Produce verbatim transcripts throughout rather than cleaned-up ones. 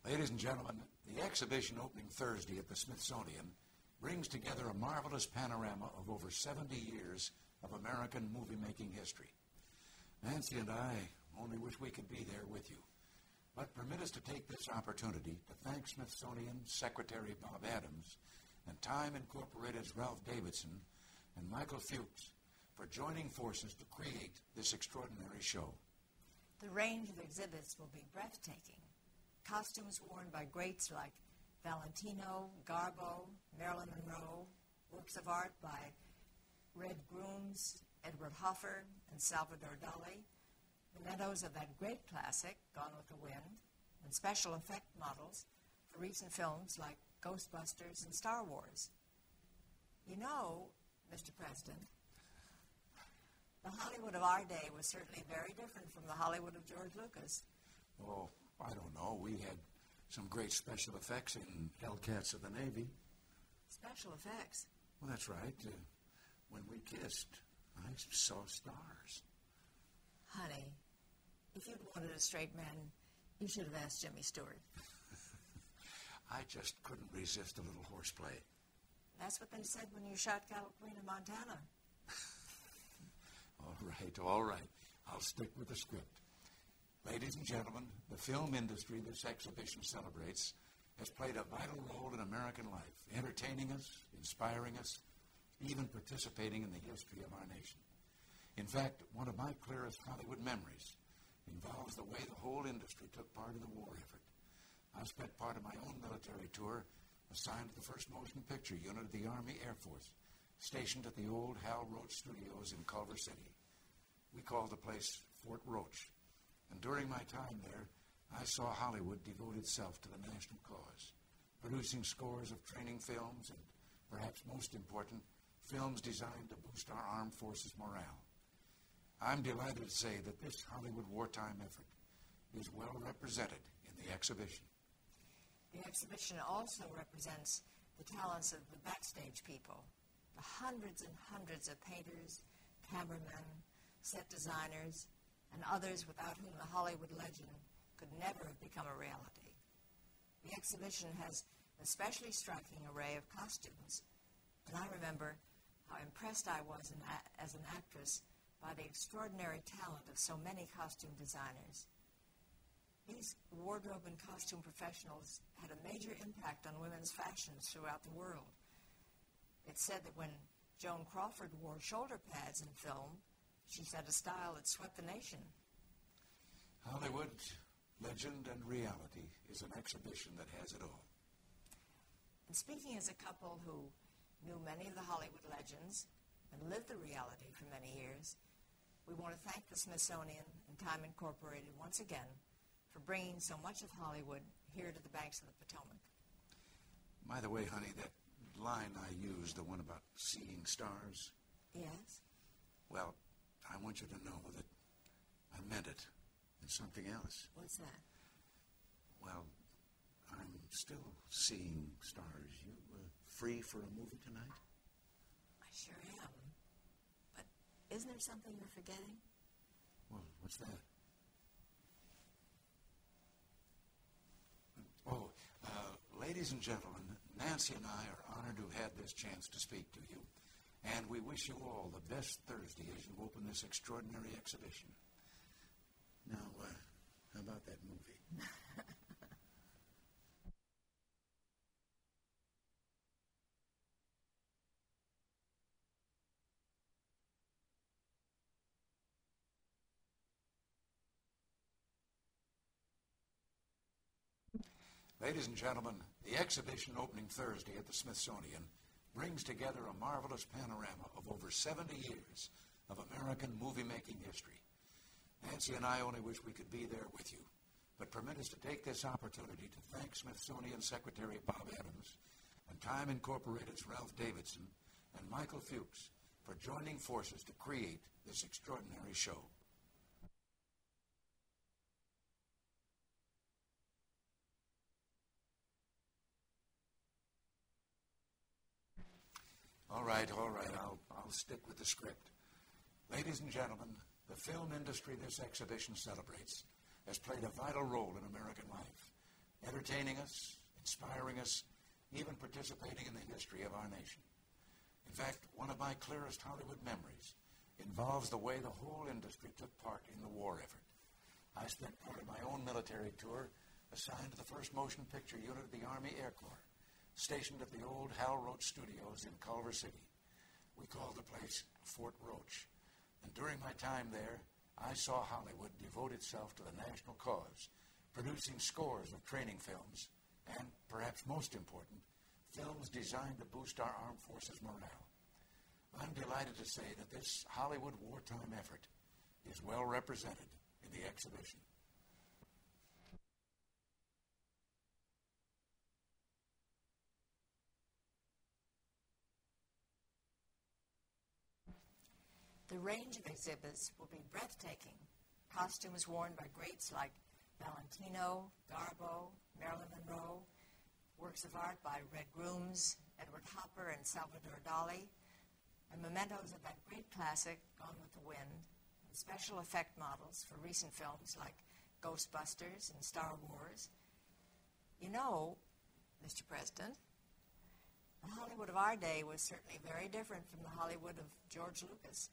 Ladies and gentlemen, the exhibition opening Thursday at the Smithsonian brings together a marvelous panorama of over seventy years of American movie-making history. Nancy and I only wish we could be there with you. But permit us to take this opportunity to thank Smithsonian Secretary Bob Adams and Time Incorporated's Ralph Davidson and Michael Fuchs for joining forces to create this extraordinary show. The range of exhibits will be breathtaking. Costumes worn by greats like Valentino, Garbo, Marilyn Monroe, works of art by Red Grooms, Edward Hoffer, and Salvador Dali, mementos of that great classic, Gone with the Wind, and special effect models for recent films like Ghostbusters and Star Wars. You know, Mister President, the Hollywood of our day was certainly very different from the Hollywood of George Lucas. Oh, I don't know. We had some great special effects in Hellcats of the Navy. Special effects? Well, that's right. Uh, when we kissed, I saw stars. Honey, if you'd wanted a straight man, you should have asked Jimmy Stewart. I just couldn't resist a little horseplay. That's what they said when you shot Calipina, Montana. All right, all right. I'll stick with the script. Ladies and gentlemen, the film industry this exhibition celebrates has played a vital role in American life, entertaining us, inspiring us, even participating in the history of our nation. In fact, one of my clearest Hollywood memories involves the way the whole industry took part in the war effort. I spent part of my own military tour assigned to the first Motion Picture Unit of the Army Air Force, stationed at the old Hal Roach Studios in Culver City. We called the place Fort Roach, and during my time there, I saw Hollywood devote itself to the national cause, producing scores of training films and, perhaps most important, films designed to boost our armed forces' morale. I'm delighted to say that this Hollywood wartime effort is well represented in the exhibition. The exhibition also represents the talents of the backstage people, the hundreds and hundreds of painters, cameramen, set designers, and others without whom the Hollywood legend could never have become a reality. The exhibition has an especially striking array of costumes, and I remember how impressed I was in a- as an actress by the extraordinary talent of so many costume designers. These wardrobe and costume professionals had a major impact on women's fashions throughout the world. It's said that when Joan Crawford wore shoulder pads in film, she set a style that swept the nation. Hollywood, legend and reality, is an exhibition that has it all. And speaking as a couple who knew many of the Hollywood legends and lived the reality for many years, we want to thank the Smithsonian and Time Incorporated once again for bringing so much of Hollywood here to the banks of the Potomac. By the way, honey, that line I used, the one about seeing stars, Yes? well, I want you to know that I meant it and something else. What's that? Well, I'm still seeing stars. You uh, free for a movie tonight? I sure am. But isn't there something you're forgetting? Well, what's that? Oh, uh, ladies and gentlemen, Nancy and I are honored to have had this chance to speak to you, and we wish you all the best Thursday as you open this extraordinary exhibition. Now, uh, how about that movie? Ladies and gentlemen, the exhibition opening Thursday at the Smithsonian brings together a marvelous panorama of over seventy years of American movie-making history. Nancy and I only wish we could be there with you, but permit us to take this opportunity to thank Smithsonian Secretary Bob Adams and Time Incorporated's Ralph Davidson and Michael Fuchs for joining forces to create this extraordinary show. All right, all right, I'll, I'll stick with the script. Ladies and gentlemen, the film industry this exhibition celebrates has played a vital role in American life, entertaining us, inspiring us, even participating in the history of our nation. In fact, one of my clearest Hollywood memories involves the way the whole industry took part in the war effort. I spent part of my own military tour assigned to the first motion picture unit of the Army Air Corps, stationed at the old Hal Roach Studios in Culver City. We called the place Fort Roach. And during my time there, I saw Hollywood devote itself to the national cause, producing scores of training films, and, perhaps most important, films designed to boost our armed forces' morale. I'm delighted to say that this Hollywood wartime effort is well represented in the exhibition. The range of exhibits will be breathtaking. Costumes worn by greats like Valentino, Garbo, Marilyn Monroe, works of art by Red Grooms, Edward Hopper, and Salvador Dali, and mementos of that great classic, Gone with the Wind, and special effect models for recent films like Ghostbusters and Star Wars. You know, Mister President, the Hollywood of our day was certainly very different from the Hollywood of George Lucas.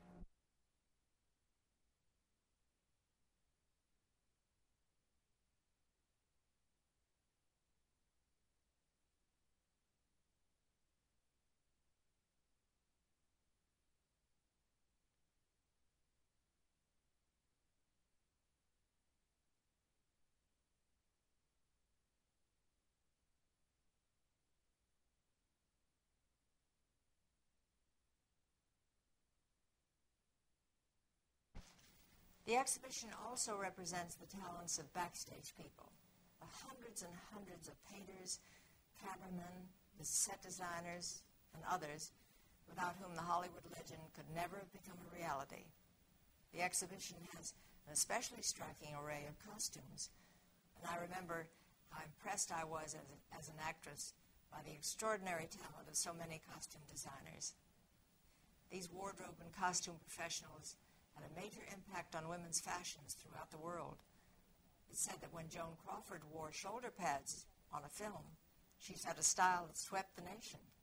The exhibition also represents the talents of backstage people, the hundreds and hundreds of painters, cameramen, the set designers, and others without whom the Hollywood legend could never have become a reality. The exhibition has an especially striking array of costumes, and I remember how impressed I was as, a, as an actress by the extraordinary talent of so many costume designers. These wardrobe and costume professionals had a major impact on women's fashions throughout the world. It's said that when Joan Crawford wore shoulder pads on a film, she set a style that swept the nation.